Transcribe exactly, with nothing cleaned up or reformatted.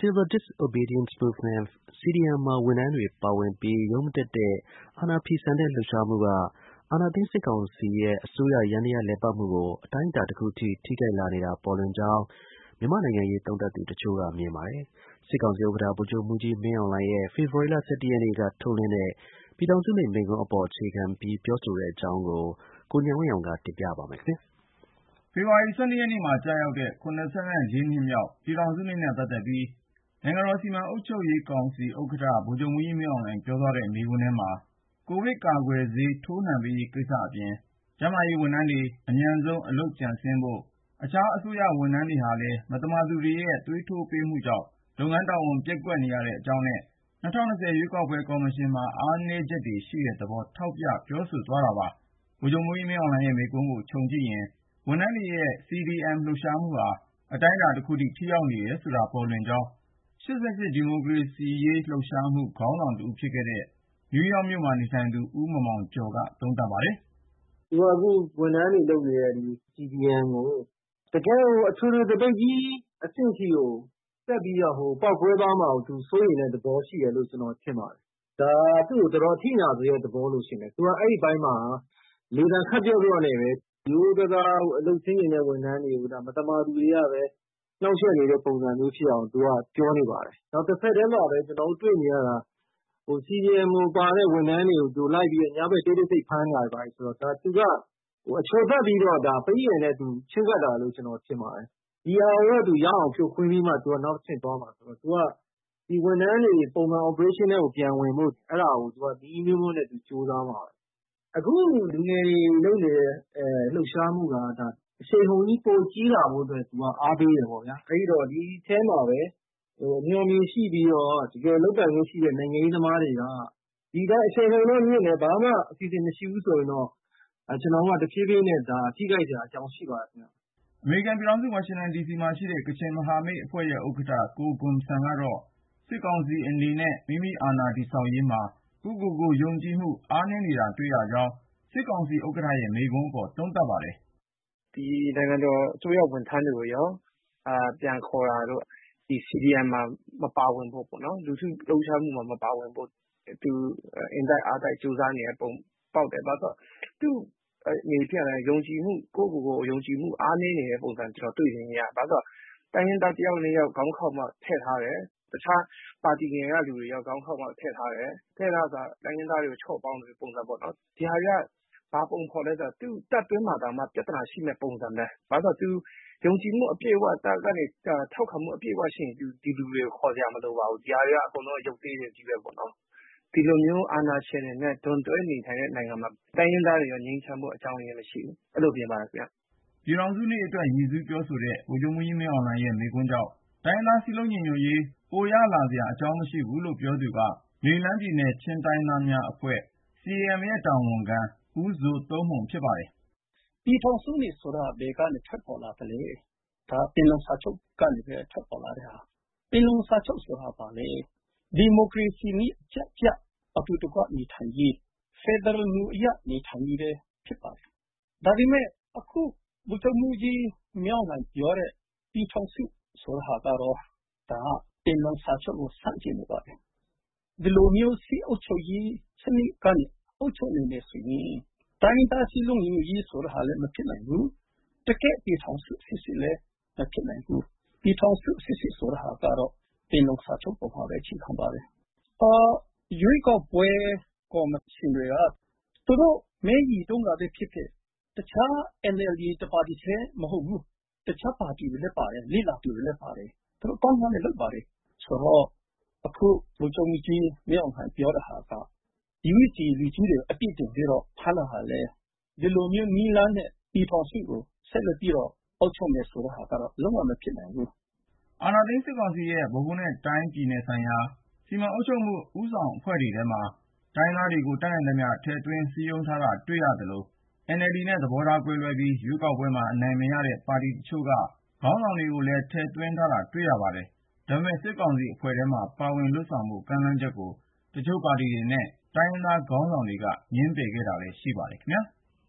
Civil Disobedience Movement စီ ဒီ အမ် မှာ ဝန်ထမ်းတွေ ပါဝင်ပြီး ရုံးမတက်တဲ့ အာဏာဖီဆန်တဲ့ လှုပ်ရှားမှုက အာဏာသိမ်း စစ်ကောင်စီရဲ့ အစိုးရ ယန္တရား လည်ပတ်မှုကို အတိုင်းအတာ တစ်ခုအထိ ထိခိုက်လာနေတာ ပေါ်လွင်ကြောင်း မြန်မာ့နိုင်ငံရေး သုံးသပ်သူ တစ်ချို့က မြင်ပါတယ်။ စစ်ကောင်စီ ဥက္ကဌ ဗိုလ်ချုပ်မှူးကြီး မင်းအောင်လှိုင်ရဲ့ ဖေဖော်ဝါရီလ ၁၁ ရက်နေ့က ထုတ်လွှင့်တဲ့ ပြည်ထောင်စုနေ့ မိန့်ခွန်းအပေါ် အခြေခံပြီး ပြောဆိုတဲ့အကြောင်းကို ကိုဉာဏ်ဝင်းအောင်က တင်ပြပါမယ်။ဖေဖေါ်ဝါရီ ၁၂ ရက်နေ့မှာ ကျရောက်တဲ့ ၇၄ နှစ်မြောက် ပြည်ထောင်စုနေ့နဲ့ ပတ်သက်ပြီး နိုင်ငံတော် စီမံအုပ်ချုပ်ရေးကောင်စီ ဥက္ကဌ ဗိုလ်ချုပ်မှူးကြီး မင်းအောင်လှိုင် ပြောသွားတဲ့ မိန့်ခွန်းထဲမှာ ကိုဗစ်ကာကွယ်ဆေး ထိုးနှံပေးရေး ကိစ္စအပြင် ကျန်းမာရေးဝန်ထမ်းတွေ အမြန်ဆုံး အလုပ်ပြန်ဆင်းဖို့၊ အခြား အစိုးရဝန်ထမ်းတွေဟာလည်း မသမာသူတွေရဲ့ သွေးထိုးပေးမှုကြောင့် လုပ်ငန်းတာဝန် ပျက်ကွက်နေရတဲ့အကြောင်းနဲ့ ၂၀၂၀ ရွေးကောက်ပွဲ ကော်မရှင်မှာ အားနည်းချက်တွေ ရှိတဲ့သဘော ထောက်ပြပြောဆိုသွားတာပါ။ ဗိုလ်ချုပ်မှူးကြီး မင်းအောင်လှိုင်ရဲ့ မိန့်ခွန်းကို ခြုံကြည့်ရင် ဝန်ထမ်းတွေရဲ့ စီ ဒီ အမ် လှုပ်ရှားမှုဟာ အတိုင်းအတာ တစ်ခုအထိ ထိရောက်နေတယ်ဆိုတာ ပေါ်လွင်ကြောင်း ၈၈ ဒီမိုကရေစီရေး လှုပ်ရှားမှု ခေါင်းဆောင်တစ်ဦးဖြစ်ခဲ့တဲ့ နယူးယောက်မြို့မှာ နေထိုင်သူ ဦးမောင်မောင်ကျော်က သုံးသပ်ပါတယ်။ “သူက အခု ဝန်ထမ်းတွေ လုပ်နေတဲ့ စီ ဒီ အမ် ကို တကယ့်ကို အထွေထွေ သပိတ်ကြီး အဆင့်ထိကို တက်ပြီးတော့ ပေါက်ကွဲသွားမှာကို သူ စိုးရိမ်တဲ့ သဘောရှိတယ်လို့ ကျနော် ထင်ပါတယ်။ ဒါ သူ့ကို တော်တော် အထိနာစေတဲ့ သဘောလို့ ထင်တယ်။ သူက အဲဒီအပိုင်းမှာ လေသံ ခပ်ပျော့ပျော့နဲ့ပဲ ရိုးရိုးသားသား အလုပ်ဆင်းချင်တဲ့ ဝန်ထမ်းတွေကို မသမာသူတွေကပဲ နှောင့်ယှက်နေတဲ့ ပုံစံမျိုးဖြစ်အောင် သူက ပြောနေပါတယ်။ နောက် တဆက်တည်းမှာပဲ ကျနော်တို့ တွေ့နေရတာက စီ ဒီ အမ် မှာ ပါတဲ့ ဝန်ထမ်းတွေကို လိုက်ပြီး ညဘက် တိတ်တဆိတ် ဖမ်းတာတွေ ဘာတွေဆိုတော့ ဒါ သူက အလျှော်ပတ်ပြီးတော့ ပရိယာယ်နဲ့ ချဉ်းကပ်တာလို့ ကျနော် ထင်ပါတယ်။ ဒီဟာကိုတော့ သူ ရအောင် ဖြိုခွင်းပြီးမှ သူက နောက်တဆင့် သွားမှာဆိုတော့ သူက ဒီဝန်ထမ်းတွေ ပုံမှန် operation ထဲကို ပြန်ဝင်ဖို့ အဲဒါကို သူက နည်းအမျိုးမျိုးနဲ့ ကြိုးစားမှာပဲ။ အခု လူငယ်တွေ လုပ်နေတဲ့ လှုပ်ရှားမှုက အရှိန်အဟုန်ကြီး ပိုကြီးလာဖို့အတွက် သူက အားပေးတယ်ပေါ့ဗျာ။ အဲဒီတော့ ဒီအထဲမှာပဲ အမြော်အမြင်ရှိပြီးတော့ တကယ်လုပ်ပိုင်ခွင့်ရှိတဲ့ နိုင်ငံရေးသမားတွေက ဒီအတိုင်း အရှိန်အဟုန်တော့ မြင့်တယ်။ ဘာမှ အစီအစဉ် မရှိဘူးဆိုရင်တော့ ကျနော်တို့က တဖြည်းဖြည်းနဲ့ ထိခိုက်စရာ အကြောင်း ရှိပါတယ်ခင်ဗျ။ ” အမေရိကန်ပြည်ထောင်စု ဝါရှင်တန်ဒီစီမှာရှိတဲ့ ကချင်မဟာမိတ်အဖွဲ့ရဲ့ ဥက္ကဌ ကိုဂွမ်ဆမ်ကတော့ စစ်ကောင်စီအနေနဲ့ မိမိအာဏာတည်ဆောက်ရေးမှာ ကိုယ့်ကိုယ်ကို ယုံကြည်မှု အားနည်းနေတာ တွေ့ရကြောင်း စစ်ကောင်စီဥက္ကဌရဲ့ မိန့်ခွန်းအပေါ် သုံးသပ်ပါတယ်။ “ဒီနိုင်ငံတော် အစိုးရဝန်ထမ်းတွေကိုရော ပြန်ခေါ်တာတို့ ဒီ စီ ဒီ အမ် မှာ မပါဝင်ဖို့ပေါ့နော် လူထုလှုပ်ရှားမှုမှာ မပါဝင်ဖို့ သူ အင်တိုက်အားတိုက် ကြိုးစားနေတဲ့ပုံ ပေါက်တယ်။ ဘာလို့လဲဆိုတော့ သူ့အနေနဲ့ ယုံကြည်မှု ကိုယ့်ကိုယ်ကို ယုံကြည်မှု အားနည်းနေတဲ့ ပုံစံ ကျနော် တွေ့မြင်နေရတယ်။ ဘာလို့လဲဆိုတော့ တိုင်းရင်းသား တစ်ယောက် နှစ်ယောက် ခေါင်းခေါက်မှ ထည့်ထားတယ်။ တခြား ပါတီငယ်က လူတွေရော ခေါင်းခေါက်မှ ထည့်ထားတယ်။ ထည့်ထားတယ်ဆိုတာ တိုင်းရင်းသားတွေကို ချော့ပေါင်းတဲ့ ပုံစံပေါ့နော်။ ဒီဟာတွေက ဘာပုံဖော်လဲဆိုတော့ သူ့တပ်တွင်းမှာတောင်မှ ပြဿနာရှိမယ့် ပုံစံပဲ။ ဘာလို့လဲဆိုတော့ သူ ယုံကြည်မှု အပြည့်အ၀ တပ်ကနေ ထောက်ခံမှု အပြည့်အ၀ ရှိရင် သူ ဒီလူတွေကို ခေါ်စရာ မလိုပါဘူး။ ဒီဟာတွေက အကုန်လုံး ရုပ်သေးတွေချည်းပဲပေါ့နော်။ ဒီလိုမျိုး အာဏာရှင်တွေနဲ့ ဒွန်တွဲနေထိုင်တဲ့ နိုင်ငံမှာ တိုင်းရင်းသားတွေရော ငြိမ်းချမ်းဖို့ အကြောင်းရင်း မရှိဘူး။ အဲလို မြင်ပါတယ်ခင်ဗျ။ ” ပြည်ထောင်စုနေ့အတွက် ရည်စူးပြောဆိုတဲ့ ဗိုလ်ချုပ်မှူးကြီး မင်းအောင်လှိုင်ရဲ့ မိန့်ခွန်းကြောင့် တိုင်းရင်းသား စည်းလုံးညီညွတ်ရေး ပိုရလာစရာ အကြောင်းမရှိဘူးလို့ ပြောသူက မေရီလန်းပြည်နယ် ချင်းတိုင်းရင်းသားများအဖွဲ့ စီ အေ အမ် ရဲ့ တာဝန်ခံ ဦးဇိုသုန်းမှုန် ဖြစ်ပါတယ်။ “ပြည်ထောင်စုနေ့ဆိုတာ ဘယ်ကနေ ထွက်ပေါ်လာသလဲ။ ဒါ ပင်လုံစာချုပ်ကနေပဲ ထွက်ပေါ်လာတဲ့ဟာ။ ပင်လုံစာချုပ်ဆိုတာ ဘာလဲ။ ဒီမိုကရေစီနည်းကျကျ အတူတကွ နေထိုင်ရေး ဖက်ဒရယ်မူအရ နေထိုင်ရေးပဲ ဖြစ်ပါတယ်။ ဒါပေမဲ့ အခု ဗိုလ်ချုပ်မှူးကြီး မင်းအောင်လှိုင် ပြောတဲ့ ပြည်ထောင်စု ဆိုတာကတော့ ဒါက ပင်လုံစာချုပ်ကို ဆန့်ကျင်နေပါတယ်။ ဒီလိုမျိုး စစ်အုပ်ချုပ်ရေး စနစ်ကနေ အုပ်ချုပ်နေမယ်ဆိုရင် တိုင်းရင်းသား စည်းလုံးညီညွတ်ရေး ဆိုတာလည်း မဖြစ်နိုင်ဘူး။ တကယ့် ပြည်ထောင်စု စစ်စစ်လည်း မဖြစ်နိုင်ဘူး။ ပြည်ထောင်စု စစ်စစ်ဆိုတာကတော့ ပင်လုံစာချုပ်ပေါ်မှာပဲ အခြေခံပါတယ်။ ရွေးကောက်ပွဲ ကော်မရှင်တွေက သူတို့ မဲရေတုန်းကပဲ ဖြစ်ဖြစ် တခြား အင်န်အယ်လ်ဒီ တစ်ပါတီထဲ မဟုတ်ဘူး။ တခြားပါတီတွေလည်း ပါတယ်။ လေ့လာသူတွေလည်း ပါတယ်။ သူတို့ ကောင်းကောင်းလုပ်ပါတယ်။ ဆိုတော့ အခု ဗိုလ်ချုပ်မှူးကြီး မင်းအောင်လှိုင် ပြောတဲ့ဟာက U E C လူကြီးတွေကို အပြစ်တင်ပြီးတော့ ဖမ်းတာဟာလည်း ဒီလိုမျိုး နည်းလမ်းနဲ့ ပြည်ထောင်စုကို ဆက်လက်ပြီးတော့ အုပ်ချုပ်မယ် ဆိုတဲ့ဟာကတော့ လုံး၀ မဖြစ်နိုင်ဘူး။ ” အာဏာသိမ်း စစ်ကောင်စီရဲ့ ဗဟိုနဲ့ တိုင်းပြည်နယ်ဆိုင်ရာ စီမံအုပ်ချုပ်မှု ဦးဆောင်အဖွဲ့တွေထဲမှာ တိုင်းရင်းသားတွေကို တတ်နိုင်သမျှ ထည့်သွင်းစည်းရုံးထားတာ တွေ့ရသလို၊ အင်န်အယ်လ်ဒီနဲ့ သဘောထားကွဲလွဲပြီး ရွေးကောက်ပွဲမှာ အနိုင်မရတဲ့ ပါတီတချို့က ခေါင်းဆောင်တွေကိုလည်း ထည့်သွင်းထားတာ တွေ့ရပါတယ်။ ဒါပေမဲ့ စစ်ကောင်စီအဖွဲ့ထဲမှာ ပါဝင်လုပ်ဆောင်ဖို့ ကမ်းလှမ်းချက်ကို တချို့ပါတီတွေနဲ့ တိုင်းရင်းသားခေါင်းဆောင်တွေက ငြင်းပယ်ခဲ့တာလည်း ရှိပါတယ်ခင်ဗျာ။